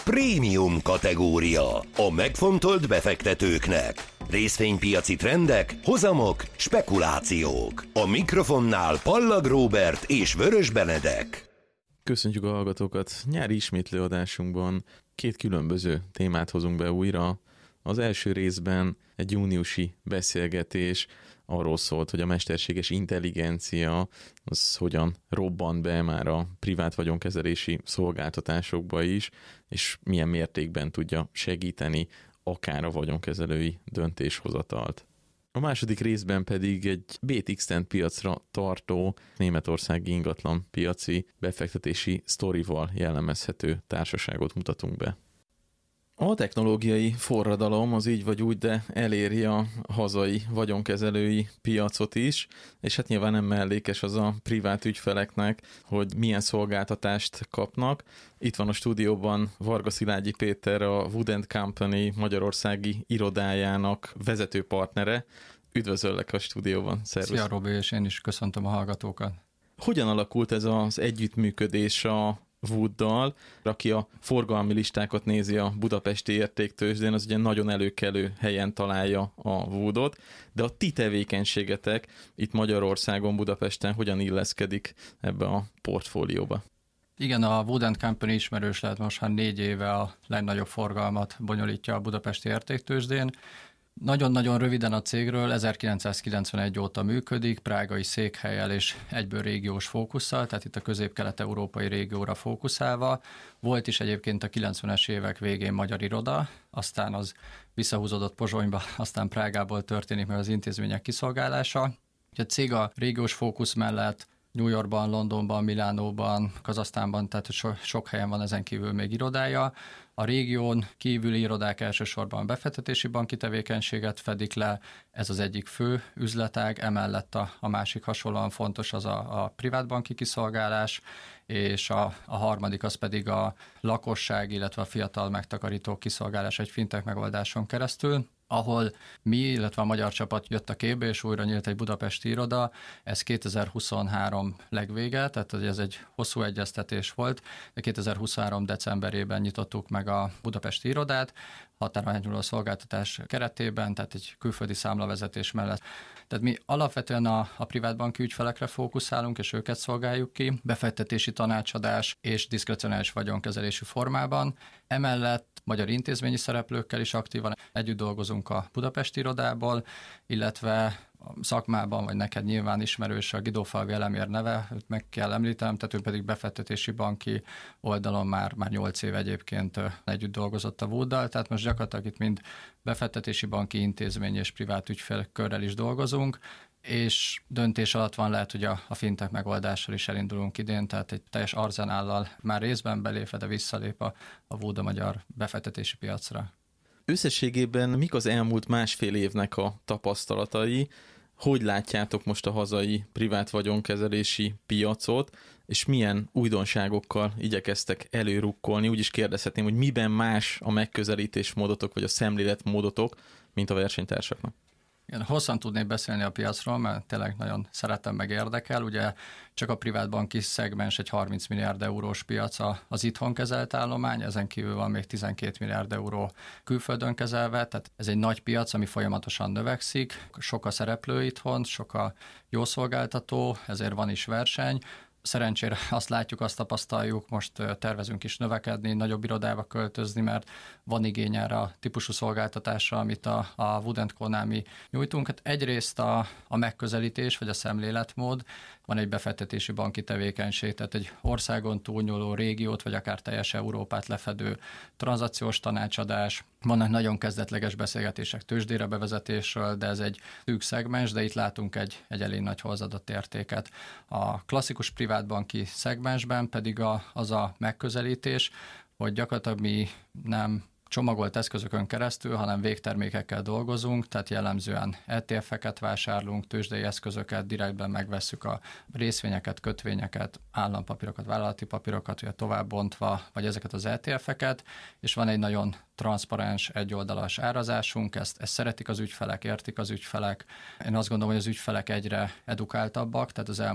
Prémium kategória. A megfontolt befektetőknek. Részvénypiaci trendek, hozamok, spekulációk. A mikrofonnál Pallag Róbert és Vörös Benedek. Köszöntjük a hallgatókat! Nyári ismétlőadásunkban két különböző témát hozunk be újra. Az első részben egy júniusi beszélgetés arról szólt, hogy a mesterséges intelligencia az hogyan robban be már a privát vagyonkezelési szolgáltatásokba is, és milyen mértékben tudja segíteni akár a vagyonkezelői döntéshozatalt. A második részben pedig egy BTX-en piacra tartó németországi ingatlan piaci befektetési sztorival jellemezhető társaságot mutatunk be. A technológiai forradalom az így vagy úgy, de eléri a hazai vagyonkezelői piacot is, és hát nyilván nem mellékes az a privát ügyfeleknek, hogy milyen szolgáltatást kapnak. Itt van a stúdióban Varga Szilágyi Péter, a Wood & Company magyarországi irodájának vezető partnere. Üdvözöllek a stúdióban, szervusz! Szia Robi, és én is köszöntöm a hallgatókat. Hogyan alakult ez az együttműködés a Wooddal, aki a forgalmi listákat nézi a budapesti értéktőzsdén, az ugye nagyon előkelő helyen találja a Woodot, de a ti tevékenységetek itt Magyarországon, Budapesten hogyan illeszkedik ebbe a portfólióba? Igen, a Wood & Company ismerős lehet most, 4 éve a legnagyobb forgalmat bonyolítja a budapesti értéktőzsdén. Nagyon-nagyon röviden a cégről, 1991 óta működik, prágai székhellyel és egyből régiós fókusszal, tehát itt a közép-kelet-európai régióra fókuszálva. Volt is egyébként a 90-es évek végén magyar iroda, aztán az visszahúzódott Pozsonyba, aztán Prágából történik meg az intézmények kiszolgálása. A cég a régiós fókusz mellett New Yorkban, Londonban, Milánóban, Kazahsztánban, tehát sok helyen van ezen kívül még irodája. A régión kívüli irodák elsősorban befektetési banki tevékenységet fedik le, ez az egyik fő üzletág, emellett a másik hasonlóan fontos az a privátbanki kiszolgálás, és a harmadik az pedig a lakosság, illetve a fiatal megtakarítók kiszolgálás egy fintech megoldáson keresztül, ahol mi, illetve a magyar csapat jött a képbe, és újra nyílt egy budapesti iroda. Ez 2023 legvége, tehát ez egy hosszú egyeztetés volt, de 2023 decemberében nyitottuk meg a budapesti irodát, határon átnyúló szolgáltatás keretében, tehát egy külföldi számlavezetés mellett. Tehát mi alapvetően a privátbanki ügyfelekre fókuszálunk, és őket szolgáljuk ki, befektetési tanácsadás és diszkrecionális vagyonkezelési formában. Emellett magyar intézményi szereplőkkel is aktívan együtt dolgozunk a budapesti irodából, illetve a szakmában, vagy neked nyilván ismerős a Guidófalvi Elemér neve, őt meg kell említenem, tehát ő pedig befektetési banki oldalon már 8 év egyébként együtt dolgozott a Wooddal, tehát most gyakorlatilag itt mind befektetési banki intézmény és privát ügyfélkörrel is dolgozunk, és döntés alatt van, lehet, hogy a fintech megoldással is elindulunk idén, tehát egy teljes arzenállal már részben belépve, de visszalép a Wood a magyar befektetési piacra. Összességében mik az elmúlt másfél évnek a tapasztalatai? Hogy látjátok most a hazai privát vagyonkezelési piacot, és milyen újdonságokkal igyekeztek előrukkolni? Úgy is kérdezhetném, hogy miben más a megközelítésmódotok, vagy a szemléletmódotok, mint a versenytársaknak? Én hosszan tudnék beszélni a piacról, mert tényleg nagyon szeretem, meg érdekel. Ugye csak a privátbanki szegmens egy 30 milliárd eurós piac az itthon kezelt állomány, ezen kívül van még 12 milliárd euró külföldön kezelve, tehát ez egy nagy piac, ami folyamatosan növekszik, sok a szereplő itthon, sok a jó szolgáltató, ezért van is verseny. Szerencsére azt látjuk, azt tapasztaljuk, most tervezünk is növekedni, nagyobb irodába költözni, mert van igény erre a típusú szolgáltatásra, amit a Wood & Co-nál mi nyújtunk. Hát egyrészt a megközelítés, vagy a szemléletmód, van egy befektetési banki tevékenység, tehát egy országon túlnyúló régiót, vagy akár teljes Európát lefedő tranzakciós tanácsadás. Vannak nagyon kezdetleges beszélgetések tőzsdére bevezetésről, de ez egy szűk szegmens, de itt látunk egy elég nagy hozzáadott értéket. A klasszikus privátbanki szegmensben pedig az a megközelítés, hogy gyakorlatilag mi nem csomagolt eszközökön keresztül, hanem végtermékekkel dolgozunk, tehát jellemzően ETF-eket vásárlunk, tőzsdei eszközöket, direktben megvesszük a részvényeket, kötvényeket, állampapírokat, vállalati papírokat, ugye továbbbontva, vagy ezeket az ETF-eket, és van egy nagyon transzparens, egyoldalas árazásunk, ezt szeretik az ügyfelek, értik az ügyfelek. Én azt gondolom, hogy az ügyfelek egyre edukáltabbak, tehát az elmúlt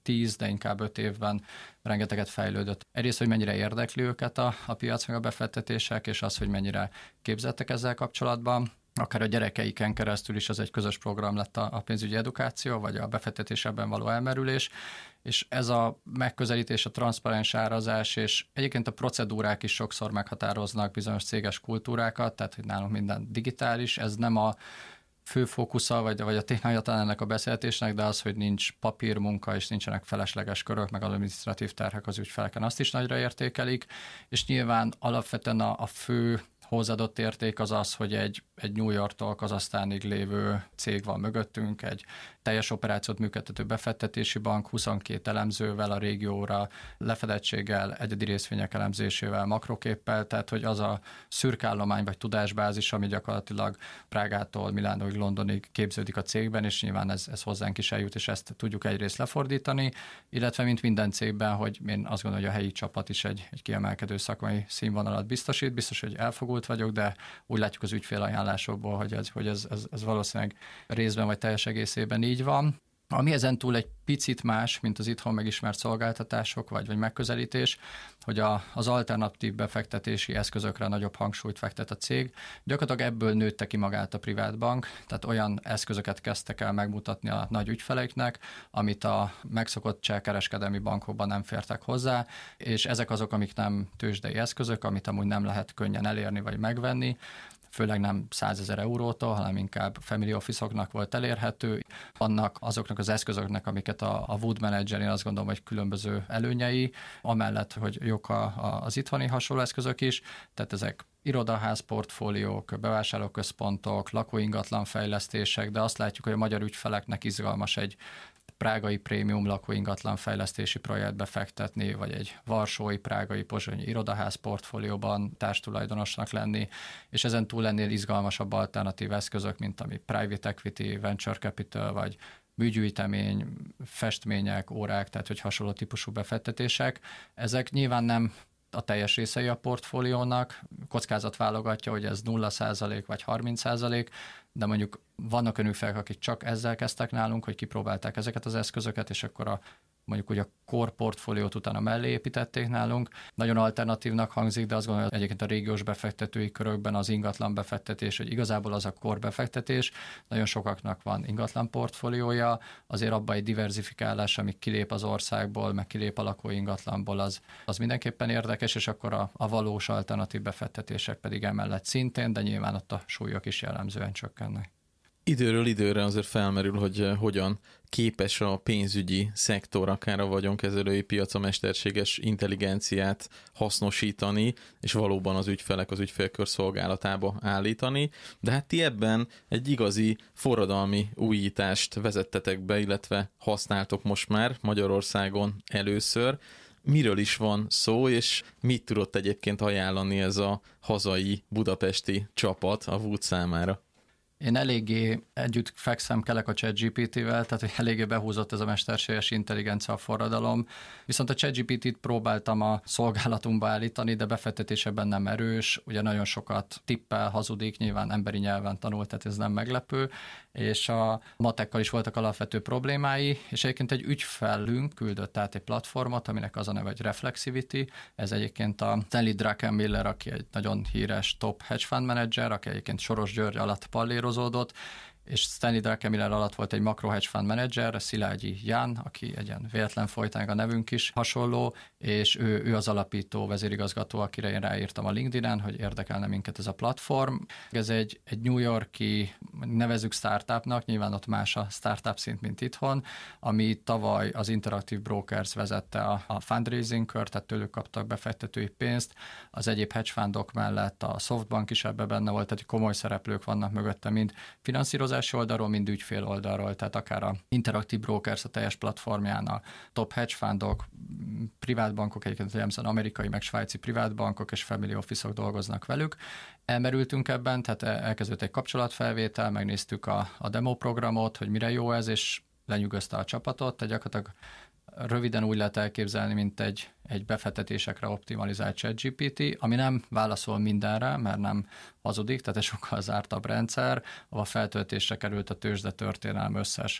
10, de inkább 5 évben rengeteget fejlődött. Egyrészt, hogy mennyire érdekli őket a piac meg a befektetések, és az, hogy mennyire képzettek ezzel kapcsolatban. Akár a gyerekeiken keresztül is az egy közös program lett a pénzügyi edukáció, vagy a befektetésben való elmerülés, és ez a megközelítés, a transzparens árazás, és egyébként a procedúrák is sokszor meghatároznak bizonyos céges kultúrákat, tehát hogy nálunk minden digitális, ez nem a fő fókusza, vagy a témája talán ennek a beszélgetésnek, de az, hogy nincs papírmunka, és nincsenek felesleges körök, meg administratív terhek az ügyfeleken, azt is nagyra értékelik, és nyilván alapvetően a fő hozzáadott érték az az, hogy egy New Yorktól Kazahsztánig lévő cég van mögöttünk, egy teljes operációt működtető befektetési bank, 22 elemzővel a régióra, lefedettséggel, egyedi részvények elemzésével, makroképpel, tehát hogy az a szürkállomány vagy tudásbázis, ami gyakorlatilag Prágától Milánóig, Londonig képződik a cégben, és nyilván ez hozzánk is eljut, és ezt tudjuk egyrészt lefordítani, illetve mint minden cégben, hogy én azt gondolom, hogy a helyi csapat is egy kiemelkedő szakmai színvonalat biztosít, biztos, hogy elfogult vagyok, de úgy látjuk az ügyfélajánlásokból, hogy ez valószínűleg részben vagy teljes egészében így van. Ami ezen túl egy picit más, mint az itthon megismert szolgáltatások vagy megközelítés, hogy az alternatív befektetési eszközökre nagyobb hangsúlyt fektet a cég. Gyakorlatilag ebből nőtte ki magát a privátbank, tehát olyan eszközöket kezdtek el megmutatni a nagy ügyfeleiknek, amit a megszokott cseh kereskedelmi bankokban nem fértek hozzá, és ezek azok, amik nem tőzsdei eszközök, amit amúgy nem lehet könnyen elérni vagy megvenni, főleg nem 100 000 eurótól, hanem inkább family office-oknak volt elérhető. Vannak azoknak az eszközöknek, amiket a Wood Manager, én azt gondolom, hogy különböző előnyei, amellett, hogy jók az itthoni hasonló eszközök is, tehát ezek irodaház portfóliók, bevásárlóközpontok, lakóingatlan fejlesztések, de azt látjuk, hogy a magyar ügyfeleknek izgalmas egy prágai prémium lakóingatlan fejlesztési projektbe fektetni, vagy egy varsói, prágai, pozsonyi irodaház portfólióban társtulajdonosnak lenni, és ezen túl ennél izgalmasabb alternatív eszközök, mint ami private equity, venture capital, vagy műgyűjtemény, festmények, órák, tehát hogy hasonló típusú befektetések. Ezek nyilván nem a teljes részei a portfóliónak, kockázat válogatja, hogy ez 0% vagy 30%, de mondjuk vannak olyan ügyfelek, akik csak ezzel kezdtek nálunk, hogy kipróbálták ezeket az eszközöket, és akkor mondjuk úgy a core portfóliót utána mellé építették nálunk. Nagyon alternatívnak hangzik, de azt gondolom, hogy egyébként a régiós befektetői körökben az ingatlan befektetés, hogy igazából az a core befektetés, nagyon sokaknak van ingatlan portfóliója, azért abban egy diverzifikálás, ami kilép az országból, meg kilép a lakó ingatlanból, az mindenképpen érdekes, és akkor a valós alternatív befektetések pedig emellett szintén, de nyilván ott a súlyok is jellemzően csökkennek. Időről időre azért felmerül, hogy hogyan képes a pénzügyi szektor, akár a vagyonkezelői piac a mesterséges intelligenciát hasznosítani, és valóban az ügyfelek az ügyfélkör szolgálatába állítani. De hát ti ebben egy igazi forradalmi újítást vezettetek be, illetve használtok most már Magyarországon először. Miről is van szó, és mit tudott egyébként ajánlani ez a hazai budapesti csapat a Wood számára? Én eléggé együtt fekszem, kelek a ChatGPT-vel, tehát hogy eléggé behúzott ez a mesterséges intelligencia forradalom. Viszont a ChatGPT-t próbáltam a szolgálatunkba állítani, de befektetésében nem erős, ugye nagyon sokat tippel, hazudik, nyilván emberi nyelven tanult, tehát ez nem meglepő, és a matekkal is voltak alapvető problémái, és egyébként egy ügyfelünk küldött át egy platformot, aminek az a neve, hogy Reflexivity. Ez egyébként a Stanley Druckenmiller, aki egy nagyon híres top hedge fund manager, aki egyébként Soros György alatt pallérozódott, és Stanley Druckenmiller alatt volt egy makro hedge fund manager, Szilágyi Ján, aki egy ilyen véletlen folytán, a nevünk is hasonló, és ő az alapító vezérigazgató, akire én ráírtam a LinkedIn-en, hogy érdekelne minket ez a platform. Ez egy New York-i, nevezzük startupnak, nyilván ott más a startup szint, mint itthon, ami tavaly az Interactive Brokers vezette a fundraising kört, tehát tőlük kaptak befektetői pénzt, az egyéb hedge fundok mellett a Softbank is ebbe benne volt, tehát komoly szereplők vannak mögötte, mind finanszírozási oldalról, mind ügyfél oldalról, tehát akár a Interactive Brokers a teljes platformján, a top hedge fundok, privátbankok, egyébként jellemzően amerikai, meg svájci privátbankok és family office-ok dolgoznak velük. Elmerültünk ebben, tehát elkezdődött egy kapcsolatfelvétel, megnéztük a demo programot, hogy mire jó ez, és lenyűgözte a csapatot, tehát gyakorlatilag röviden úgy lehet elképzelni, mint egy befektetésekre optimalizált ChatGPT, ami nem válaszol mindenre, mert nem hazudik, tehát egy sokkal zártabb rendszer, ahol feltöltésre került a tőzsde történelem összes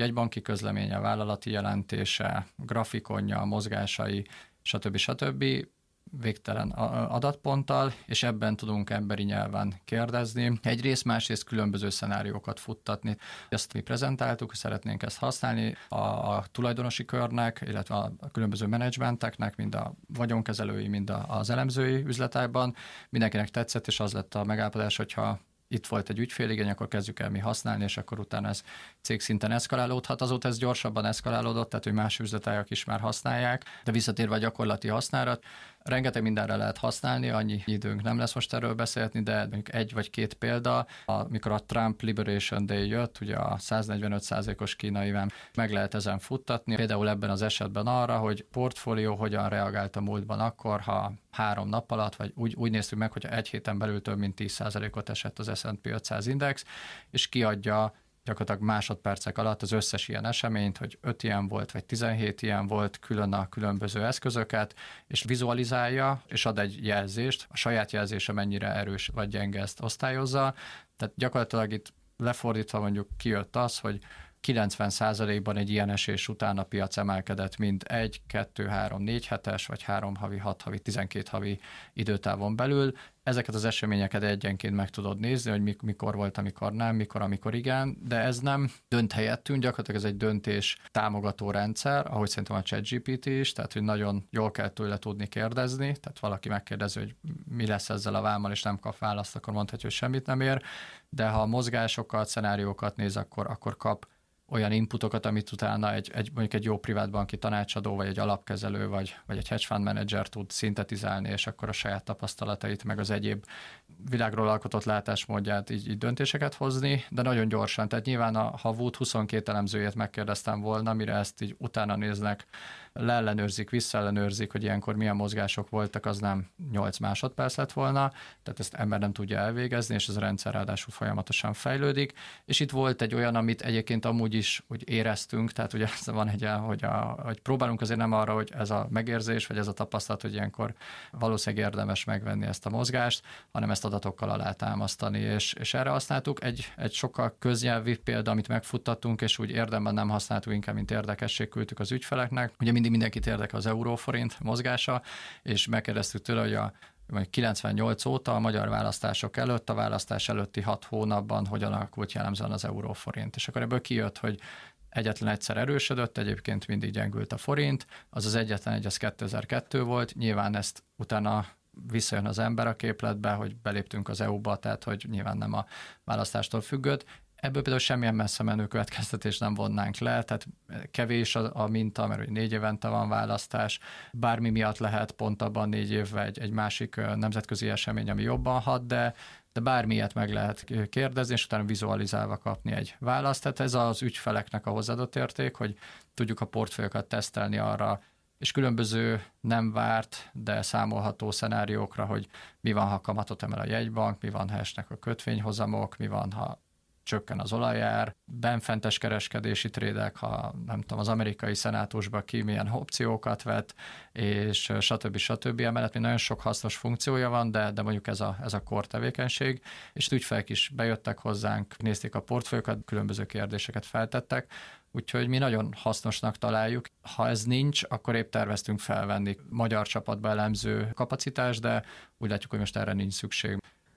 jegybanki közleménye, vállalati jelentése, grafikonja, mozgásai, stb. Végtelen adatponttal, és ebben tudunk emberi nyelven kérdezni. Egyrészt, másrészt különböző szenáriókat futtatni. Ezt mi prezentáltuk, szeretnénk ezt használni a tulajdonosi körnek, illetve a különböző menedzsmenteknek, mind a vagyonkezelői, mind az elemzői üzletágban. Mindenkinek tetszett, és az lett a megállapodás, hogyha itt volt egy ügyféligény, akkor kezdjük el mi használni, és akkor utána ez cégszinten eszkalálódhat. Azóta ez gyorsabban eszkalálódott, tehát hogy más üzletágak is már használják, de visszatérve a gyakorlati használat, rengeteg mindenre lehet használni, annyi időnk nem lesz most erről beszélni, de mondjuk egy vagy két példa, amikor a Trump Liberation Day jött, ugye a 145%-os kínai vám, meg lehet ezen futtatni. Például ebben az esetben arra, hogy portfólió hogyan reagált a múltban akkor, ha 3 nap alatt, vagy úgy néztük meg, hogy egy héten belül több mint 10%-ot esett az S&P 500 index, és kiadja gyakorlatilag másodpercek alatt az összes ilyen eseményt, hogy 5 ilyen volt, vagy 17 ilyen volt, külön a különböző eszközöket, és vizualizálja, és ad egy jelzést, a saját jelzése mennyire erős vagy gyenge, ezt osztályozza. Tehát gyakorlatilag itt lefordítva mondjuk kijött az, hogy 90%-ban egy ilyen esés után a piac emelkedett mind 1, 2, 3, 4 hetes, vagy 3 havi, 6 havi, 12 havi időtávon belül. Ezeket az eseményeket egyenként meg tudod nézni, hogy mikor volt, amikor nem, amikor igen, de ez nem dönt helyettünk, gyakorlatilag ez egy döntés támogató rendszer, ahogy szerintem a ChatGPT is, tehát hogy nagyon jól kell tőle tudni kérdezni, tehát valaki megkérdezi, hogy mi lesz ezzel a vámmal, és nem kap választ, akkor mondhatja, hogy semmit nem ér, de ha mozgásokat, szenáriókat néz, akkor kap olyan inputokat, amit utána mondjuk egy jó privátbanki tanácsadó, vagy egy alapkezelő, vagy egy hedge fund manager tud szintetizálni, és akkor a saját tapasztalatait, meg az egyéb világról alkotott látásmódját így döntéseket hozni, de nagyon gyorsan. Tehát nyilván, ha Wood 22 elemzőjét megkérdeztem volna, mire ezt így utána néznek, leellenőrzik, visszaellenőrzik, hogy ilyenkor milyen mozgások voltak, az nem 8 másodperc lett volna, tehát ezt ember nem tudja elvégezni, és ez a rendszer ráadásul folyamatosan fejlődik, és itt volt egy olyan, amit egyébként amúgy is úgy éreztünk, tehát ugye van egy olyan, hogy próbálunk azért nem arra, hogy ez a megérzés, vagy ez a tapasztalat, hogy ilyenkor valószínűleg érdemes megvenni ezt a mozgást, hanem ezt adatokkal alátámasztani, és erre használtuk egy sokkal köznyelvi példa, amit megfuttattunk, és úgy érdemben nem használtuk, inkább mint érdekesség küldtük az ügyfeleknek. Ugye mindig mindenkit érdekel az euró-forint mozgása, és megkérdeztük tőle, hogy 98 óta a magyar választások előtt, a választás előtti 6 hónapban hogyan alakult jellemzően az euró-forint. És akkor ebből kijött, hogy egyetlen egyszer erősödött, egyébként mindig gyengült a forint, az egyetlen egy, az 2002 volt, nyilván ezt utána visszajön az ember a képletbe, hogy beléptünk az EU-ba, tehát hogy nyilván nem a választástól függött. Ebből például semmilyen messze menő következtetés nem vonnánk le, tehát kevés a minta, mert 4 évente van választás, bármi miatt lehet pont abban 4 évvel egy másik nemzetközi esemény, ami jobban hat, de bármilyet meg lehet kérdezni, és utána vizualizálva kapni egy választ. Tehát ez az ügyfeleknek a hozzáadott érték, hogy tudjuk a portfóliókat tesztelni arra, és különböző nem várt, de számolható szenáriókra, hogy mi van, ha kamatot emel a jegybank, mi van, ha esnek a kötvényhozamok, mi van, ha csökken az olajár, benfentes kereskedési trédek, ha nem tudom, az amerikai szenátusba ki milyen opciókat vet, és stb. Emellett még nagyon sok hasznos funkciója van, de mondjuk ez a core tevékenység, és ügyfelek is bejöttek hozzánk, nézték a portfóliókat, különböző kérdéseket feltettek, úgyhogy mi nagyon hasznosnak találjuk. Ha ez nincs, akkor épp terveztünk felvenni magyar csapatba elemző kapacitást, de úgy látjuk, hogy most erre nincs szükség.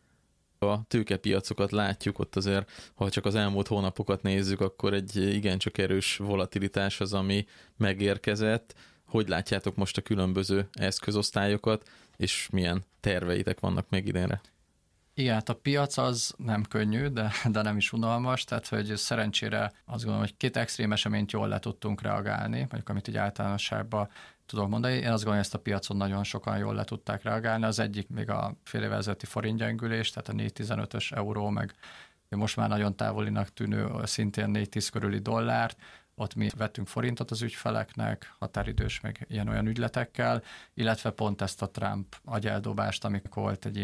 A tőkepiacokat látjuk, ott azért, ha csak az elmúlt hónapokat nézzük, akkor egy igencsak erős volatilitás az, ami megérkezett. Hogy látjátok most a különböző eszközosztályokat, és milyen terveitek vannak még idénre? Igen, hát a piac az nem könnyű, de nem is unalmas, tehát hogy szerencsére azt gondolom, hogy 2 extrém eseményt jól le tudtunk reagálni, mondjuk amit így általánosságban tudok mondani. Én azt gondolom, hogy ezt a piacon nagyon sokan jól le tudták reagálni. Az egyik még a fél évvel ezelőtti forintgyengülés, tehát a 4,15-ös euró, meg most már nagyon távolinak tűnő szintén 4,10 körüli dollárt. Ott mi vettünk forintot az ügyfeleknek, határidős meg ilyen-olyan ügyletekkel, illetve pont ezt a Trump agyeldobást, amikor volt egy ilyen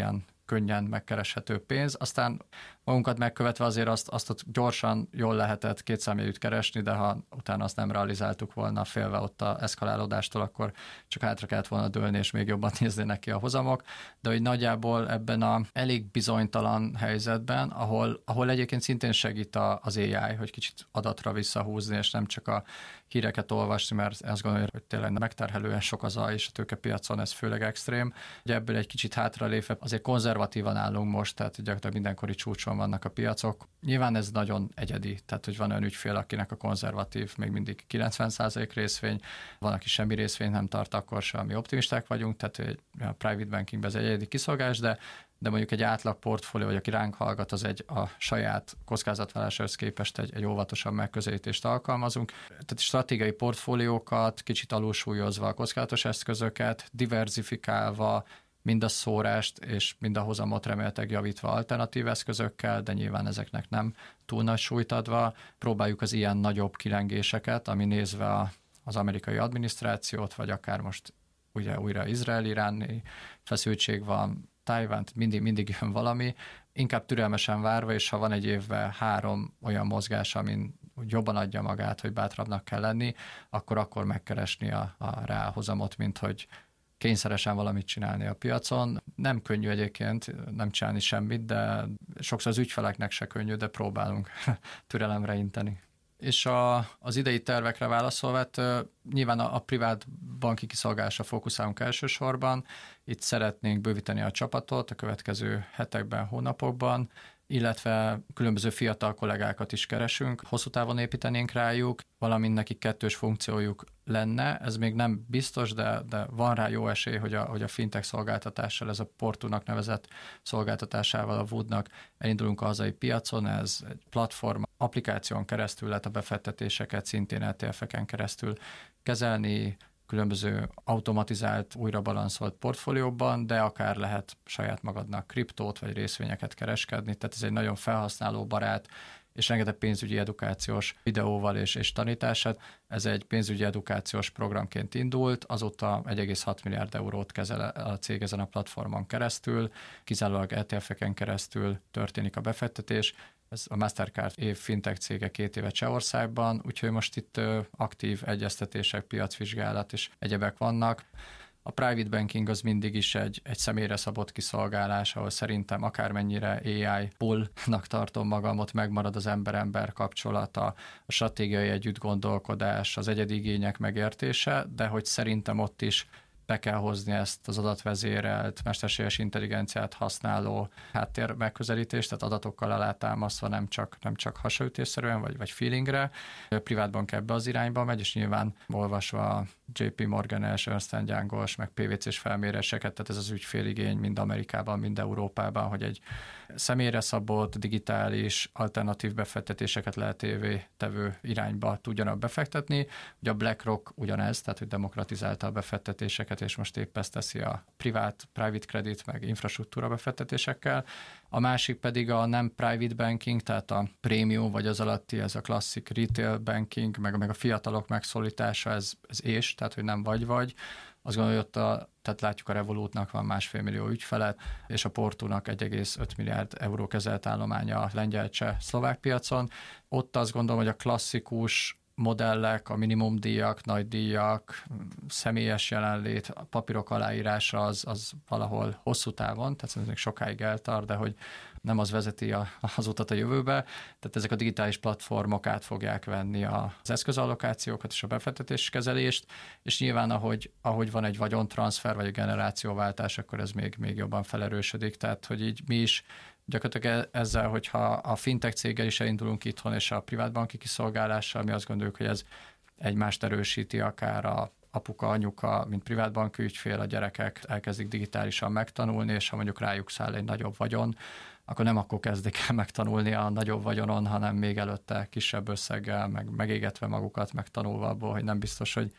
könnyen megkereshető pénz. Aztán magunkat megkövetve azért azt ott gyorsan, jól lehetett kétszámjegyűt keresni, de ha utána azt nem realizáltuk volna félve ott a eszkalálódástól, akkor csak hátra kellett volna dőlni, és még jobban néznének ki a hozamok. De hogy nagyjából ebben a elég bizonytalan helyzetben, ahol egyébként szintén segít az AI, hogy kicsit adatra visszahúzni, és nem csak a híreket olvasni, mert azt gondolom, hogy tényleg megterhelően sok az és a tőkepiacon ez főleg extrém. Ugye ebből egy kicsit hátralépve azért konzervatívan állunk most, tehát gyakorlatilag mindenkori csúcson vannak a piacok. Nyilván ez nagyon egyedi, tehát hogy van olyan ügyfél, akinek a konzervatív még mindig 90% részvény, van, aki semmi részvényt nem tart, akkor sem, mi optimisták vagyunk, tehát a private bankingben ez egy egyedi kiszolgálás, de mondjuk egy átlag portfólió, vagy aki ránk hallgat, az a saját kockázatvállaláshoz képest egy óvatosabb megközelítést alkalmazunk. Tehát stratégiai portfóliókat kicsit alulsúlyozva a kockázatos eszközöket, diverzifikálva, mind a szórást és mind a hozamot remélhetőleg javítva alternatív eszközökkel, de nyilván ezeknek nem túl nagy súlyt adva. Próbáljuk az ilyen nagyobb kilengéseket, ami nézve az amerikai adminisztrációt, vagy akár most ugye újra izrael-iráni feszültség van, Tajvánt, mindig jön valami, inkább türelmesen várva, és ha van egy évben 3 olyan mozgás, amin jobban adja magát, hogy bátrabbnak kell lenni, akkor megkeresni a ráhozamot, mint hogy kényszeresen valamit csinálni a piacon. Nem könnyű egyébként nem csinálni semmit, de sokszor az ügyfeleknek se könnyű, de próbálunk türelemre inteni. És az idei tervekre válaszolva, nyilván a privát banki kiszolgálásra fókuszálunk elsősorban. Itt szeretnénk bővíteni a csapatot a következő hetekben, hónapokban, illetve különböző fiatal kollégákat is keresünk, hosszú távon építenénk rájuk, valamint nekik 2 funkciójuk lenne, ez még nem biztos, de van rá jó esély, hogy a fintech szolgáltatással, ez a Portúnak nevezett szolgáltatásával, a Woodnak elindulunk a hazai piacon, ez egy platform, applikáción keresztül lehet a befektetéseket, szintén ETF-eken keresztül kezelni, különböző automatizált, újra balanszolt portfólióban, de akár lehet saját magadnak kriptót vagy részvényeket kereskedni, tehát ez egy nagyon felhasználóbarát és rengeteg pénzügyi edukációs videóval és tanítását. Ez egy pénzügyi edukációs programként indult, azóta 1,6 milliárd eurót kezel a cég ezen a platformon keresztül, kizárólag ETF-eken keresztül történik a befektetés. Ez a Mastercard év fintech cége 2 éve Csehországban, úgyhogy most itt aktív egyeztetések, piacvizsgálat és egyebek vannak. A private banking az mindig is egy személyre szabott kiszolgálás, ahol szerintem akármennyire AI pull-nak tartom magam, ott megmarad az ember-ember kapcsolata, a stratégiai együttgondolkodás, az egyedi igények megértése, de hogy szerintem ott is be kell hozni ezt az adatvezérelt, mesterséges intelligenciát használó háttér megközelítést, tehát adatokkal alátámasztva, nem csak hasonlítésszerűen, vagy feelingre. A privátbank ebbe az irányba megy, és nyilván olvasva JP Morgan-es, Ernst & Young-os, meg PwC-s felméréseket, tehát ez az ügyféligény mind Amerikában, mind Európában, hogy egy személyre szabott, digitális, alternatív befektetéseket lehetővé tevő irányba tudjanak befektetni. Ugye a BlackRock ugyanez, tehát hogy demokratizálta a befektetéseket, és most épp ezt teszi a private credit, meg infrastruktúra befektetésekkel. A másik pedig a nem private banking, tehát a prémium, vagy az alatti, ez a klasszik retail banking, meg a fiatalok megszólítása, ez tehát hogy nem vagy. Azt gondolom, hogy tehát látjuk a Revolutnak van 1,5 millió ügyfele, és a Portúnak 1,5 milliárd euró kezelt állománya a lengyel-cseh szlovák piacon. Ott azt gondolom, hogy a klasszikus modellek, a minimumdíjak, nagydíjak, személyes jelenlét, a papírok aláírása az valahol hosszú távon, tehát ez még sokáig eltart, de hogy nem az vezeti az utat a jövőbe. Tehát ezek a digitális platformok át fogják venni az eszközallokációkat és a befektetéskezelést, és nyilván ahogy van egy vagyontranszfer vagy egy generációváltás, akkor ez még jobban felerősödik. Tehát, hogy így mi is gyakorlatilag ezzel, hogyha a fintech céggel is elindulunk itthon, és a privátbanki kiszolgálással, mi azt gondoljuk, hogy ez egymást erősíti, akár a apuka, anyuka, mint privátbanki ügyfél, a gyerekek elkezdik digitálisan megtanulni, és ha mondjuk rájuk száll egy nagyobb vagyon, akkor nem akkor kezdik el megtanulni a nagyobb vagyonon, hanem még előtte kisebb összeggel, meg megégetve magukat, megtanulva abból, hogy nem biztos, hogy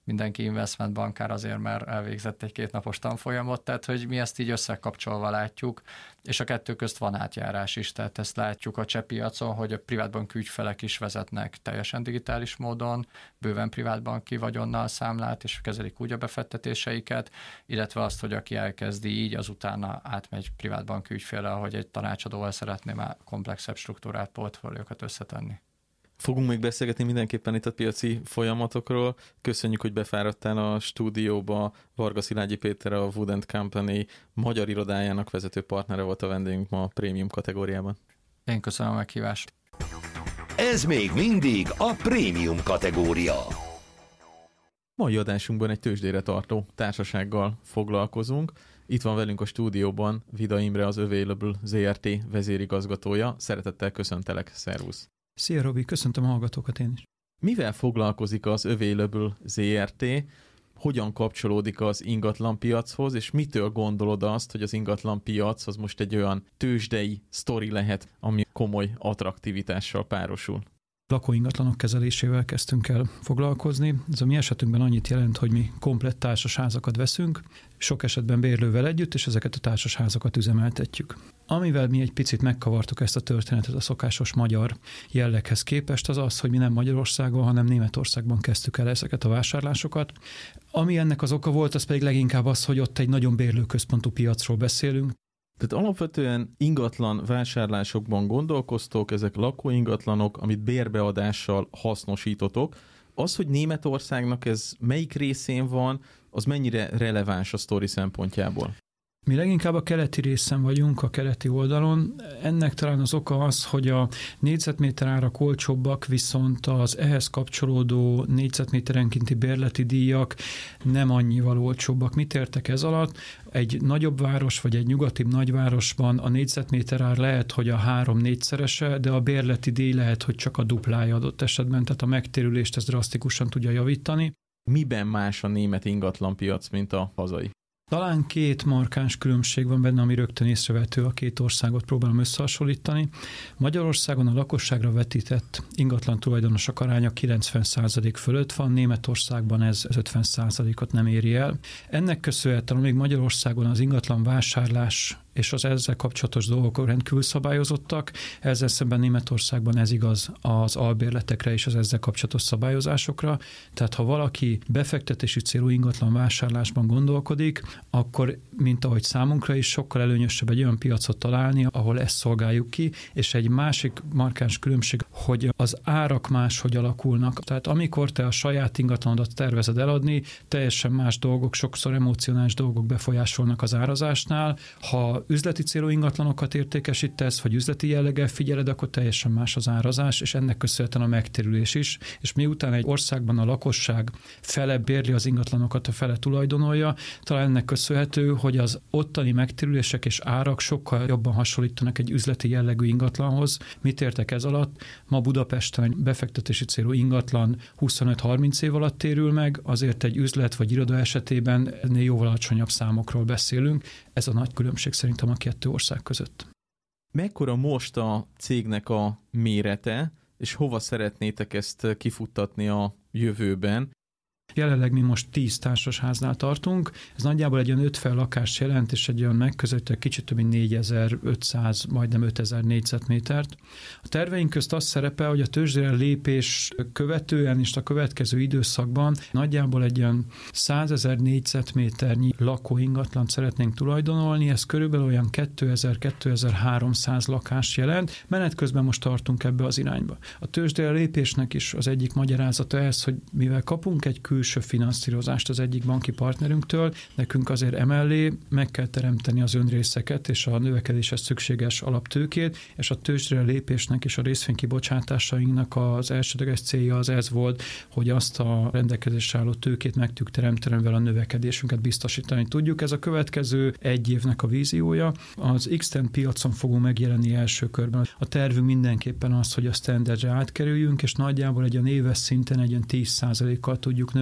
mindenki investment bankár azért, mert elvégzett egy 2 napos tanfolyamot, tehát hogy mi ezt így összekapcsolva látjuk, és a kettő közt van átjárás is, tehát ezt látjuk a cseh piacon, hogy a privátbanki ügyfelek is vezetnek teljesen digitális módon, bőven privátbanki vagyonnal számlát, és kezelik úgy a befektetéseiket, illetve azt, hogy aki elkezdi így, azutána átmegy privátbanki ügyféllel, hogy egy tanácsadóval szeretné már komplexebb struktúrált portfóliókat összetenni. Fogunk még beszélgetni mindenképpen itt a piaci folyamatokról. Köszönjük, hogy befáradtál a stúdióba. Varga Szilágyi Péter, a Wood & Company magyar irodájának vezető partnere volt a vendégünk ma a prémium kategóriában. Én köszönöm a meghívást. Ez még mindig a prémium kategória. Mai adásunkban egy tőzsdére tartó társasággal foglalkozunk. Itt van velünk a stúdióban Vida Imre, az Available ZRT vezérigazgatója. Szeretettel köszöntelek, szervusz! Szia Robi, köszöntöm a hallgatókat én is. Mivel foglalkozik az Available ZRT, hogyan kapcsolódik az ingatlanpiachoz, és mitől gondolod azt, hogy az ingatlanpiac az most egy olyan tőzsdei sztori lehet, ami komoly attraktivitással párosul? Lakóingatlanok kezelésével kezdtünk el foglalkozni. Ez a mi esetünkben annyit jelent, hogy mi komplett társasházakat veszünk, sok esetben bérlővel együtt, és ezeket a társasházakat üzemeltetjük. Amivel mi egy picit megkavartuk ezt a történetet a szokásos magyar jelleghez képest, az az, hogy mi nem Magyarországon, hanem Németországban kezdtük el ezeket a vásárlásokat. Ami ennek az oka volt, az pedig leginkább az, hogy ott egy nagyon bérlőközpontú piacról beszélünk. Tehát alapvetően ingatlan vásárlásokban gondolkoztok, ezek lakóingatlanok, amit bérbeadással hasznosítotok. Az, hogy Németországnak ez melyik részén van, az mennyire releváns a sztori szempontjából? Mi leginkább a keleti részen vagyunk, a keleti oldalon. Ennek talán az oka az, hogy a négyzetméter árak olcsóbbak, viszont az ehhez kapcsolódó négyzetméterenkénti bérleti díjak nem annyival olcsóbbak. Mit értek ez alatt? Egy nagyobb város vagy egy nyugatibb nagyvárosban a négyzetméter ár lehet, hogy a 3-4-szerese, de a bérleti díj lehet, hogy csak a duplája adott esetben, tehát a megtérülést ez drasztikusan tudja javítani. Miben más a német ingatlanpiac, mint a hazai? Talán 2 markáns különbség van benne, ami rögtön észrevehető, a 2 országot próbálom összehasonlítani. Magyarországon a lakosságra vetített ingatlan tulajdonosok aránya 90% fölött van, Németországban ez 50%-ot nem éri el. Ennek köszönhetően még Magyarországon az ingatlan vásárlás és az ezzel kapcsolatos dolgok rendkívül szabályozottak. Ezzel szemben Németországban ez igaz az albérletekre és az ezzel kapcsolatos szabályozásokra. Tehát ha valaki befektetési célú ingatlan vásárlásban gondolkodik, akkor, mint ahogy számunkra is, sokkal előnyösebb egy olyan piacot találni, ahol ezt szolgáljuk ki, és egy másik markáns különbség, hogy az árak máshogy alakulnak. Tehát amikor te a saját ingatlanodat tervezed eladni, teljesen más dolgok, sokszor emocionális dolgok befolyásolnak az árazásnál. Ha üzleti célú ingatlanokat értékesítesz, vagy üzleti jelleggel figyeled, akkor teljesen más az árazás, és ennek köszönhetően a megtérülés is. És miután egy országban a lakosság fele bérli az ingatlanokat, a fele tulajdonolja, talán ennek köszönhető, hogy az ottani megtérülések és árak sokkal jobban hasonlítanak egy üzleti jellegű ingatlanhoz. Mit értek ez alatt? Ma Budapesten egy befektetési célú ingatlan 25-30 év alatt térül meg, azért egy üzlet vagy iroda esetében ennél jóval alacsonyabb számokról beszélünk. Ez a nagy különbség szerintem a 2 ország között. Mekkora most a cégnek a mérete, és hova szeretnétek ezt kifuttatni a jövőben? Jelenleg mi most 10 társasháznál tartunk, ez nagyjából egy olyan 50 lakást jelent, és egy olyan megközelítően kicsit több mint 4500, majdnem 5000 négyzetmétert. A terveink közt az szerepel, hogy a tőzsdére lépés követően és a következő időszakban nagyjából egy olyan 100 000 négyzetméternyi lakóingatlant szeretnénk tulajdonolni, ez körülbelül olyan 2000-2300 lakást jelent. Menet közben most tartunk ebbe az irányba. A tőzsdére lépésnek is az egyik magyarázata ez, hogy mivel kapunk egy külső finanszírozást az egyik banki partnerünktől, nekünk azért emellé meg kell teremteni az önrészeket és a növekedéshez szükséges alaptőkét, és a tőzsdére lépésnek és a részvénykibocsátásainknak az elsődleges célja az ez volt, hogy azt a rendelkezésre álló tőkét meg tudjuk teremteni, mivel a növekedésünket biztosítani tudjuk. Ez a következő egy évnek a víziója. Az X-Tent piacon fogunk megjelenni első körben. A tervünk mindenképpen az, hogy a standardre átkerüljünk, és nagyjából egy éves szinten egy 10%-kal tudjuk növelni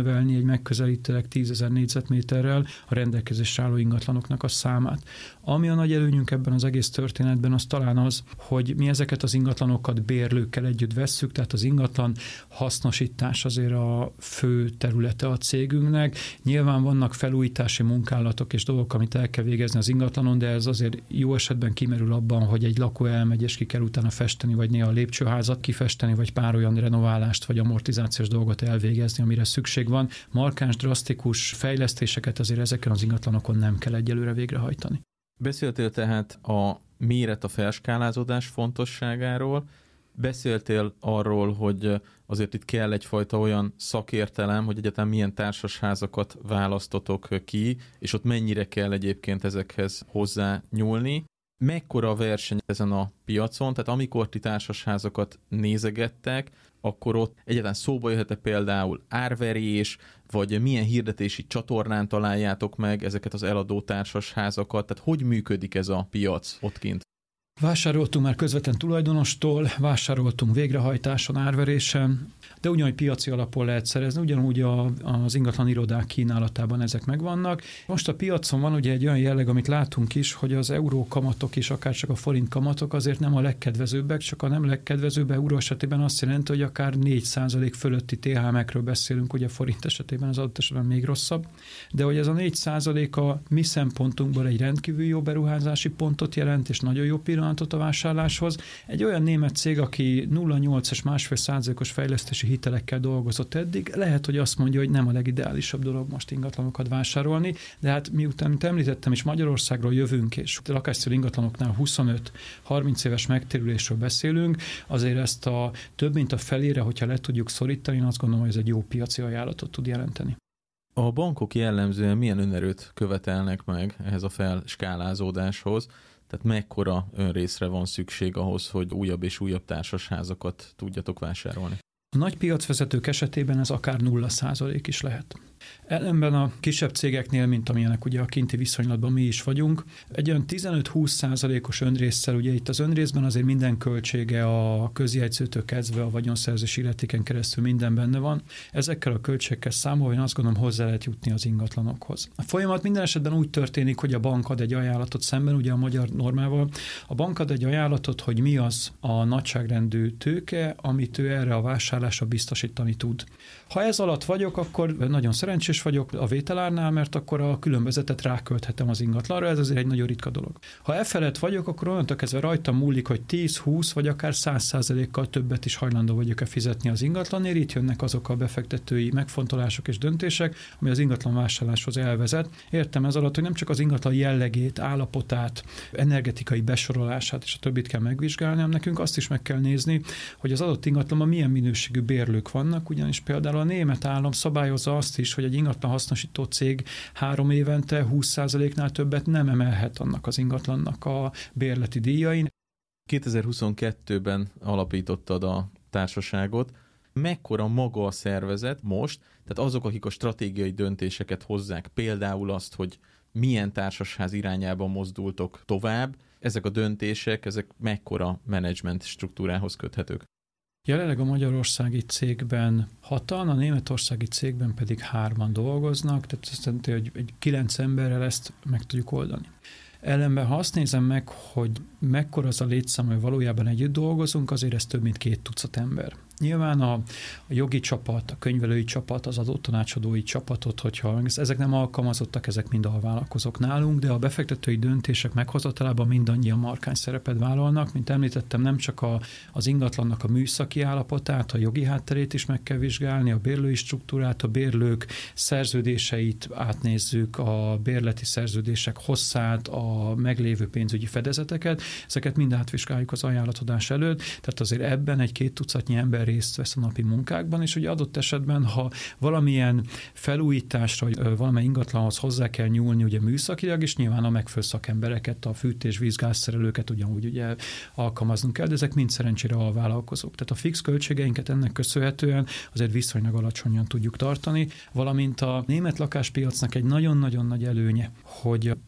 növelni egy megközelítőleg 10 000 négyzetméterrel a rendelkezésre álló ingatlanoknak a számát. Ami a nagy előnyünk ebben az egész történetben, az talán az, hogy mi ezeket az ingatlanokat bérlőkkel együtt vesszük, tehát az ingatlan hasznosítás azért a fő területe a cégünknek. Nyilván vannak felújítási munkálatok és dolgok, amit el kell végezni az ingatlanon, de ez azért jó esetben kimerül abban, hogy egy lakó elmegy, és ki kell utána festeni, vagy néha a lépcsőházat kifesteni, vagy pár olyan renoválást, vagy amortizációs dolgot elvégezni, amire szükség van. Markáns, drasztikus fejlesztéseket azért ezeken az ingatlanokon nem kell egyelőre végrehajtani. Beszéltél tehát a méret, a felskálázódás fontosságáról, beszéltél arról, hogy azért itt kell egyfajta olyan szakértelem, hogy egyáltalán milyen társasházakat választotok ki, és ott mennyire kell egyébként ezekhez hozzá nyúlni. Mekkora a verseny ezen a piacon, tehát amikor ti társasházakat nézegettek, akkor ott egyáltalán szóba jöhet-e például árverés, vagy milyen hirdetési csatornán találjátok meg ezeket az eladó társasházakat, tehát hogy működik ez a piac ott kint? Vásároltunk már közvetlen tulajdonostól, vásároltunk végrehajtáson, árverésen, de ugyanúgy piaci alapon lehet szerezni, ugyanúgy az ingatlan irodák kínálatában ezek megvannak. Most a piacon van ugye egy olyan jelleg, amit látunk is, hogy az euró kamatok is, akár csak a forint kamatok azért nem a legkedvezőbbek, csak a nem legkedvezőbb euró esetében azt jelenti, hogy akár 4% fölötti THM-ekről beszélünk, ugye a forint esetében az adott esetben még rosszabb, de hogy ez a 4% a mi szempontunkból egy rendkívül jó beruházási pontot jelent, és nagyon jó pillanatot a vásárláshoz. Egy olyan német cég, aki 0,8 és 1,5%-os fejlesztési hitelekkel dolgozott eddig, lehet, hogy azt mondja, hogy nem a legideálisabb dolog most ingatlanokat vásárolni, de hát miután említettem is, Magyarországról jövünk, és a lakáscélú ingatlanoknál 25-30 éves megtérülésről beszélünk, azért ezt a több mint a felére, hogyha le tudjuk szorítani, én azt gondolom, hogy ez egy jó piaci ajánlatot tud jelenteni. A bankok jellemzően milyen önerőt követelnek meg ehhez a felskálázódáshoz? Tehát mekkora önrészre van szükség ahhoz, hogy újabb és újabb társasházakat tudjatok vásárolni? A nagy piacvezetők esetében ez akár 0% is lehet. Ellenben a kisebb cégeknél, mint amilyenek ugye a kinti viszonylatban mi is vagyunk, egy olyan 15-20%-os önrésszel, ugye itt az önrészben azért minden költsége a közjegyzőtől kezdve a vagyonszerzési illetéken keresztül minden benne van. Ezekkel a költségekkel számolva én azt gondolom hozzá lehet jutni az ingatlanokhoz. A folyamat minden esetben úgy történik, hogy a bank ad egy ajánlatot szemben, ugye a magyar normával. A bank ad egy ajánlatot, hogy mi az a nagyságrendű tőke, amit ő erre a vásárlásra biztosítani tud. Ha ez alatt vagyok, akkor nagyon szerencsés vagyok a vételárnál, mert akkor a különbözetet rákölthetem az ingatlanra, ez azért egy nagyon ritka dolog. Ha e felett vagyok, akkor onnantól kezdve rajtam múlik, hogy 10-20 vagy akár 100%-kal többet is hajlandó vagyok-e fizetni az ingatlanért. Itt jönnek azok a befektetői megfontolások és döntések, ami az ingatlan vásárláshoz elvezet. Értem ez alatt, hogy nem csak az ingatlan jellegét, állapotát, energetikai besorolását és a többit kell megvizsgálni, hanem nekünk azt is meg kell nézni, hogy az adott ingatlanban milyen minőségű bérlők vannak, ugyanis például a német állam szabályozza azt is, hogy egy ingatlan hasznosító cég 3 évente 20%-nál többet nem emelhet annak az ingatlannak a bérleti díjain. 2022-ben alapítottad a társaságot. Mekkora maga a szervezet most, tehát azok, akik a stratégiai döntéseket hozzák, például azt, hogy milyen társasház irányába mozdultok tovább, ezek a döntések, ezek mekkora menedzsment struktúrához köthetők? Jelenleg a magyarországi cégben 6-an, a németországi cégben pedig 3-an dolgoznak, tehát azt jelenti, hogy egy 9 emberrel ezt meg tudjuk oldani. Ellenben, ha azt nézem meg, hogy mekkora az a létszám, hogy valójában együtt dolgozunk, azért ez több mint 2 tucat ember. Nyilván a jogi csapat, a könyvelői csapat, az adótanácsadói csapatot, hogyha ezek nem alkalmazottak, ezek mind alvállalkozók nálunk, de a befektetői döntések meghozatalában mindannyian markáns szerepet vállalnak. Mint említettem, nem csak az ingatlannak a műszaki állapotát, a jogi hátterét is meg kell vizsgálni, a bérlői struktúrát, a bérlők szerződéseit átnézzük, a bérleti szerződések hosszát, a meglévő pénzügyi fedezeteket, ezeket mind átvizsgáljuk az ajánlatadás előtt, tehát azért ebben egy 2 tucatnyi ember részt vesz a napi munkákban, és ugye adott esetben, ha valamilyen felújításra, vagy valamely ingatlanhoz hozzá kell nyúlni, ugye műszakilag is, nyilván a megfelelő szakembereket, a fűtés, vízgázszerelőket ugyanúgy ugye alkalmaznunk kell, de ezek mind szerencsére alvállalkozók. Tehát a fix költségeinket ennek köszönhetően azért viszonylag alacsonyan tudjuk tartani, valamint a német lakáspiacnak egy nagyon-nagyon nagy előnye, hogy 2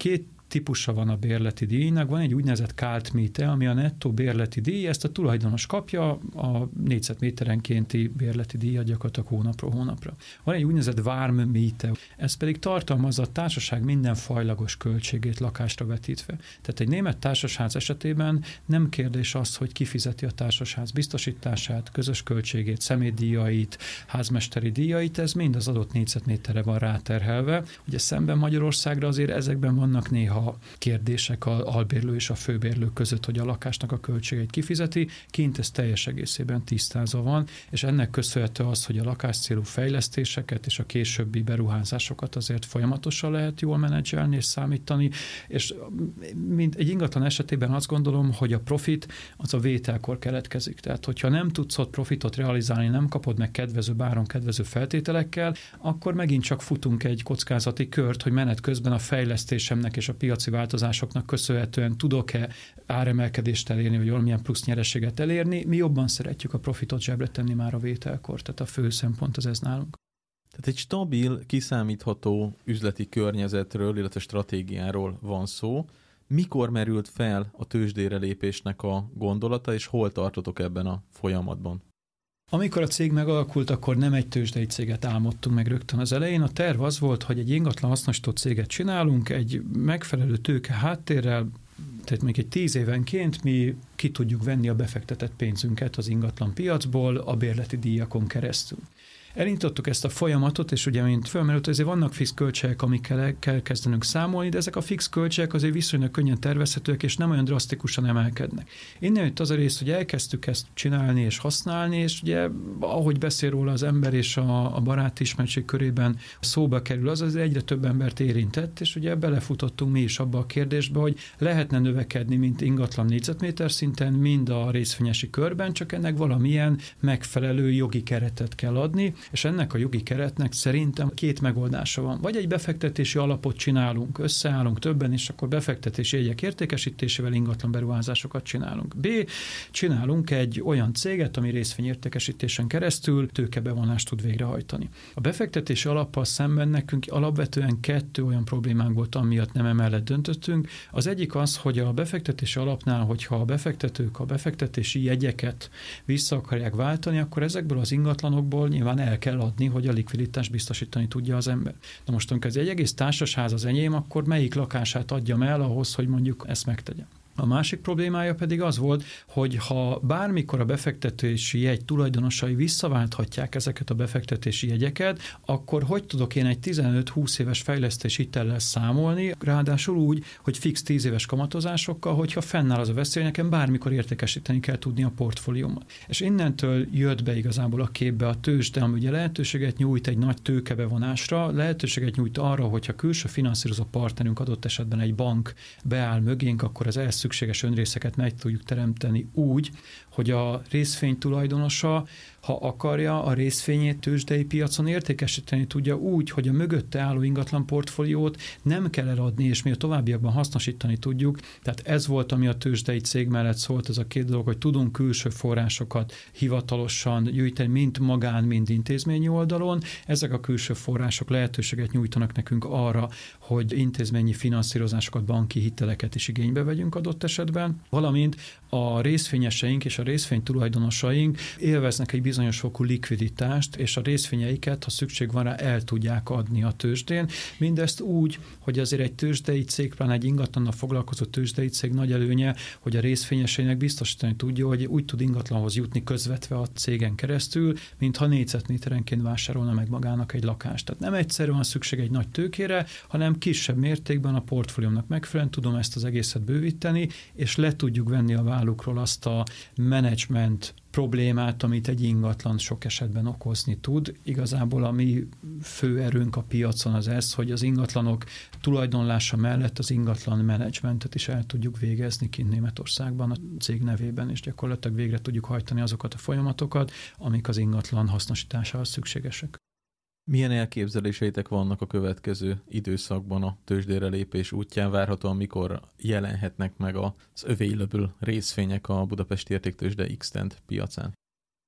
típusa van a bérleti díjnak, van egy úgynevezett káltmite, ami a nettó bérleti díj, ezt a tulajdonos kapja a négyzetméterenkénti bérleti díjat gyakorlatilag hónapról hónapra. Van egy úgynevezett vármmite, ez pedig tartalmazza a társaság minden fajlagos költségét lakásra vetítve. Tehát egy német társasház esetében nem kérdés az, hogy kifizeti a társasház biztosítását, közös költségét, személydíjait, házmesteri díjait, ez mind az adott négyzetméterre van ráterhelve. Ugye szemben Magyarországra azért ezekben vannak néha kérdések az albérlő és a főbérlő között, hogy a lakásnak a költségeit kifizeti, kint ez teljes egészében tisztázva van, és ennek köszönhető az, hogy a lakáscélú fejlesztéseket és a későbbi beruházásokat azért folyamatosan lehet jól menedzselni és számítani, és mint egy ingatlan esetében azt gondolom, hogy a profit az a vételkor keletkezik. Tehát, hogyha nem tudsz ott profitot realizálni, nem kapod meg kedvező áron, kedvező feltételekkel, akkor megint csak futunk egy kockázati kört, hogy menet közben a fejlesztésemnek és a piaci változásoknak köszönhetően tudok-e áremelkedést elérni, vagy valamilyen plusz nyereséget elérni. Mi jobban szeretjük a profitot zsebre tenni már a vételkor, tehát a fő szempont az ez nálunk. Tehát egy stabil, kiszámítható üzleti környezetről, illetve stratégiáról van szó. Mikor merült fel a tőzsdére lépésnek a gondolata, és hol tartotok ebben a folyamatban? Amikor a cég megalakult, akkor nem egy tőzsdei céget álmodtunk meg rögtön az elején. A terv az volt, hogy egy ingatlan hasznosító céget csinálunk, egy megfelelő tőke háttérrel, tehát még egy 10 évenként mi ki tudjuk venni a befektetett pénzünket az ingatlan piacból a bérleti díjakon keresztül. Elindítottuk ezt a folyamatot, és ugye, mint fölmerült, azért vannak fix költségek, amikkel kell kezdenünk számolni, de ezek a fix költségek azért viszonylag könnyen tervezhetőek, és nem olyan drasztikusan emelkednek. Innen jött az a rész, hogy elkezdtük ezt csinálni és használni, és ugye, ahogy beszél róla az ember és a baráti ismertség körében szóba kerül, az egyre több embert érintett, és ugye belefutottunk mi is abba a kérdésbe, hogy lehetne növekedni, mint ingatlan négyzetméter szinten, mind a részvényesi körben, csak ennek valamilyen megfelelő jogi keretet kell adni, és ennek a jogi keretnek szerintem 2 megoldása van. Vagy egy befektetési alapot csinálunk, összeállunk többen, és akkor befektetési jegyek értékesítésével ingatlan beruházásokat csinálunk. B. Csinálunk egy olyan céget, ami részvényértékesítésen keresztül tőkebevonást tud végrehajtani. A befektetési alappal szemben nekünk alapvetően 2 olyan problémánk volt, amiatt nem emellett döntöttünk. Az egyik az, hogy a befektetési alapnál, hogyha a befektetők a befektetési jegyeket vissza akarják váltani, akkor ezekből az ingatlanokból nyilván el kell adni, hogy a likviditást biztosítani tudja az ember. Na most, amikor ez egy egész társasház az enyém, akkor melyik lakását adjam el ahhoz, hogy mondjuk ezt megtegyem? A másik problémája pedig az volt, hogy ha bármikor a befektetési jegy tulajdonosai visszaválthatják ezeket a befektetési jegyeket, akkor hogy tudok én egy 15-20 éves fejlesztési hitellel számolni, ráadásul úgy, hogy fix 10 éves kamatozásokkal, hogyha fennáll az a veszély, nekem bármikor értékesíteni kell tudni a portfóliómat. És innentől jött be igazából a képbe a tőzsde, ami ugye lehetőséget nyújt egy nagy tőkebevonásra, lehetőséget nyújt arra, hogyha külső finanszírozó partnerünk, adott esetben egy bank beáll mögénk, akkor az szükséges önrészeket meg tudjuk teremteni úgy, hogy a részvény tulajdonosa, ha akarja, a részvényét tőzsdei piacon értékesíteni tudja úgy, hogy a mögötte álló ingatlan portfóliót nem kell eladni, és mi a továbbiakban hasznosítani tudjuk. Tehát ez volt, ami a tőzsdei cég mellett szólt, ez a 2 dolog, hogy tudunk külső forrásokat hivatalosan gyűjteni, mind magán, mind intézményi oldalon. Ezek a külső források lehetőséget nyújtanak nekünk arra, hogy intézményi finanszírozásokat, banki hiteleket is igénybe vegyünk adott esetben, valamint a részvényeseink és a részvény tulajdonosaink élveznek egy bizonyos fokú likviditást, és a részvényeiket, ha szükség van rá, el tudják adni a tőzsdén. Mindezt úgy, hogy azért egy tőzsdei cég, pláne egy ingatlannal foglalkozó tőzsdei cég nagy előnye, hogy a részvényeseinek biztosítani tudja, hogy úgy tud ingatlanhoz jutni közvetve a cégen keresztül, mintha négyzetméterenként vásárolna meg magának egy lakást. Tehát nem egyszerűen van szükség egy nagy tőkére, hanem kisebb mértékben a portfóliómnak megfelelően tudom ezt az egészet bővíteni, és le tudjuk venni a vállukról azt a menedzsment problémát, amit egy ingatlan sok esetben okozni tud. Igazából a mi fő erőnk a piacon az ez, hogy az ingatlanok tulajdonlása mellett az ingatlan menedzsmentet is el tudjuk végezni kint Németországban a cég nevében, és gyakorlatilag végre tudjuk hajtani azokat a folyamatokat, amik az ingatlan hasznosításához szükségesek. Milyen elképzeléseitek vannak a következő időszakban a tőzsdére lépés útján? Várhatóan mikor jelenhetnek meg az available részvények a Budapesti Értéktőzsde X-Tent piacán?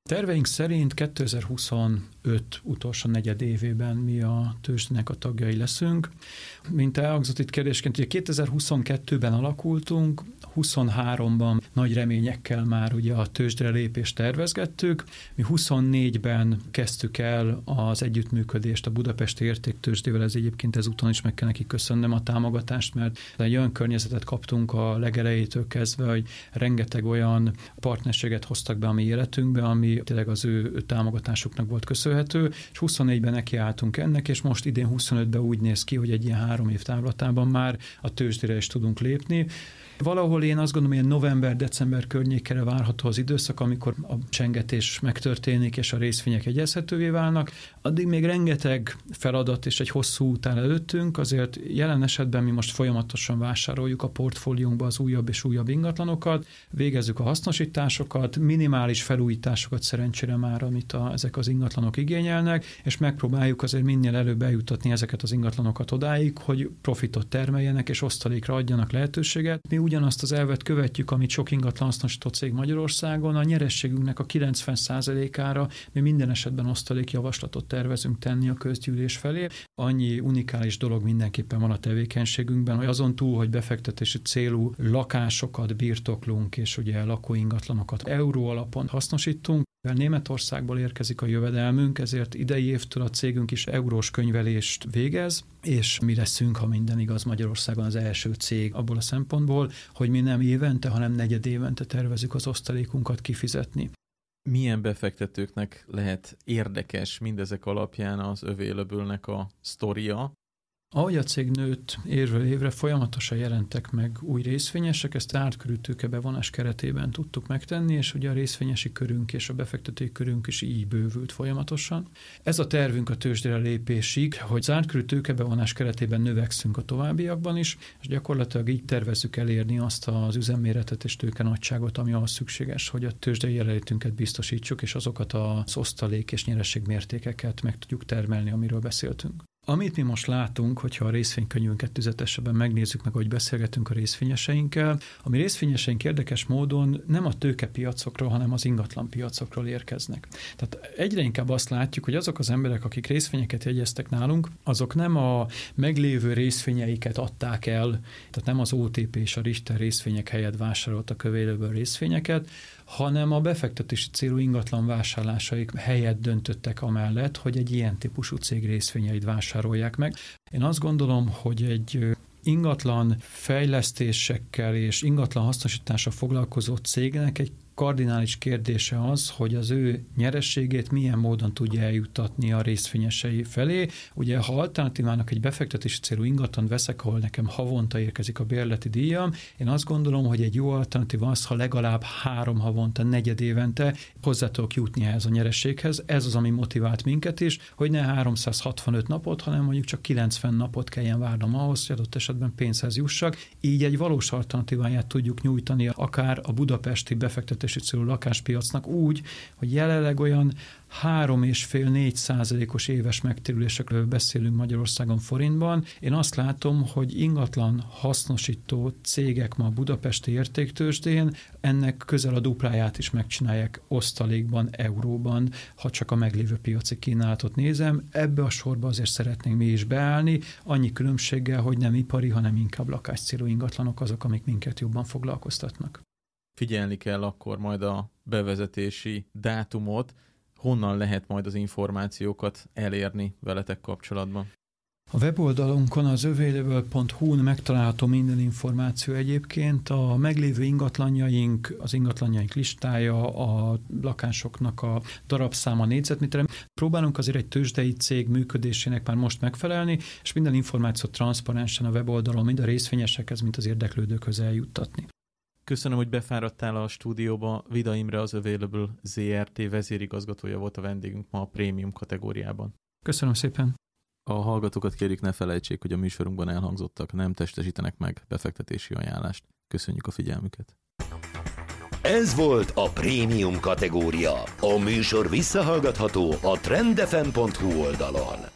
Terveink szerint 2025 utolsó negyed évében mi a tőzsdének a tagjai leszünk. Mint elhangzott itt kérdésként, ugye 2022-ben alakultunk, 23-ban nagy reményekkel már ugye a tőzsdére lépést tervezgettük. Mi 24-ben kezdtük el az együttműködést a Budapesti Értéktőzsdével, ez egyébként ezúton is meg kell neki köszönnem a támogatást, mert egy olyan környezetet kaptunk a legelejétől kezdve, hogy rengeteg olyan partnerséget hoztak be a mi életünkbe, ami tényleg az ő támogatásuknak volt köszönhető, és 24-ben nekiálltunk ennek, és most idén 25-ben úgy néz ki, hogy egy ilyen 3 év távlatában már a tőzsdére is tudunk lépni. Valahol én azt gondolom, hogy november-december környékére várható az időszak, amikor a csengetés megtörténik, és a részvények jegyezhetővé válnak. Addig még rengeteg feladat és egy hosszú út áll előttünk, azért jelen esetben mi most folyamatosan vásároljuk a portfóliónkba az újabb és újabb ingatlanokat, végezzük a hasznosításokat, minimális felújításokat szerencsére már, amit ezek az ingatlanok igényelnek, és megpróbáljuk azért minél előbb eljutatni ezeket az ingatlanokat odáig, hogy profitot termeljenek és osztalékra adjanak lehetőséget. Mi ugyanazt az elvet követjük, amit sok ingatlan hasznosító cég Magyarországon, a nyerességünknek a 90%-ára mi minden esetben osztalékjavaslatot tervezünk tenni a közgyűlés felé. Annyi unikális dolog mindenképpen van a tevékenységünkben, hogy azon túl, hogy befektetési célú lakásokat birtoklunk, és ugye lakóingatlanokat euró alapon hasznosítunk. Németországból érkezik a jövedelmünk, ezért idei évtől a cégünk is eurós könyvelést végez, és mi leszünk, ha minden igaz, Magyarországon az első cég abból a szempontból, hogy mi nem évente, hanem negyed évente tervezzük az osztalékunkat kifizetni. Milyen befektetőknek lehet érdekes mindezek alapján az Available-nek a sztoria? Ahogy a cég nőtt évről évre, folyamatosan jelentek meg új részvényesek, ezt ártkörű tőkebevonás keretében tudtuk megtenni, és ugye a részvényesi körünk és a befektetői körünk is így bővült folyamatosan. Ez a tervünk a tőzsdére lépésig, hogy zártkörű tőkebevonás keretében növekszünk a továbbiakban is, és gyakorlatilag így tervezzük elérni azt az üzemméretet és tőkenagyságot, ami ahhoz szükséges, hogy a tőzsdei jelenlétünket biztosítsuk, és azokat az osztalék és nyereségmértékeket meg tudjuk termelni, amiről beszéltünk. Amit mi most látunk, hogyha a részvénykönyvünket tüzetesebben megnézzük meg, hogy beszélgetünk a részvényeseinkkel, a mi részvényeseink érdekes módon nem a tőkepiacokról, hanem az ingatlanpiacokról érkeznek. Tehát egyre inkább azt látjuk, hogy azok az emberek, akik részvényeket jegyeztek nálunk, azok nem a meglévő részvényeiket adták el, tehát nem az OTP és a Richter részvények helyett vásároltak Available részvényeket, hanem a befektetési célú ingatlan vásárlásaik helyett döntöttek amellett, hogy egy ilyen típusú cég részvényeit vásárolják meg. Én azt gondolom, hogy egy ingatlan fejlesztésekkel és ingatlan hasznosítással foglalkozó cégnek egy kardinális kérdése az, hogy az ő nyerességét milyen módon tudja eljuttatni a részvényesei felé. Ugye, ha alternatívának egy befektetési célú ingatlan veszek, ahol nekem havonta érkezik a bérleti díjam, én azt gondolom, hogy egy jó alternatíva az, ha legalább 3 havonta, negyed évente hozzá tudok jutni ehhez a nyerességhez. Ez az, ami motivált minket is, hogy ne 365 napot, hanem mondjuk csak 90 napot kelljen várnom ahhoz, hogy adott esetben pénzhez jussak. Így egy valós alternatíváját tudjuk nyújtani akár a budapesti befektetési célú lakáspiacnak úgy, hogy jelenleg olyan 3,5-4% éves megtérülésekről beszélünk Magyarországon forintban. Én azt látom, hogy ingatlan hasznosító cégek ma a budapesti értéktőzsdén ennek közel a dupláját is megcsinálják osztalékban, euróban, ha csak a meglévő piaci kínálatot nézem. Ebbe a sorba azért szeretnénk mi is beállni, annyi különbséggel, hogy nem ipari, hanem inkább lakáscélú ingatlanok azok, amik minket jobban foglalkoztatnak. Figyelni kell akkor majd a bevezetési dátumot, honnan lehet majd az információkat elérni veletek kapcsolatban? A weboldalunkon, az available.hu-n megtalálható minden információ egyébként. A meglévő ingatlanjaink, az ingatlanjaink listája, a lakásoknak a darabszáma, négyzetméterre. Próbálunk azért egy tőzsdei cég működésének már most megfelelni, és minden információt transzparensen a weboldalon, mind a részvényesekhez, mind az érdeklődőkhöz eljuttatni. Köszönöm, hogy befáradtál a stúdióba. Vida Imre, az Available ZRT vezérigazgatója volt a vendégünk ma a prémium kategóriában. Köszönöm szépen. A hallgatókat kérjük, ne felejtsék, hogy a műsorunkban elhangzottak nem testesítenek meg befektetési ajánlást. Köszönjük a figyelmüket. Ez volt a prémium kategória. A műsor visszahallgatható a trendfm.hu oldalon.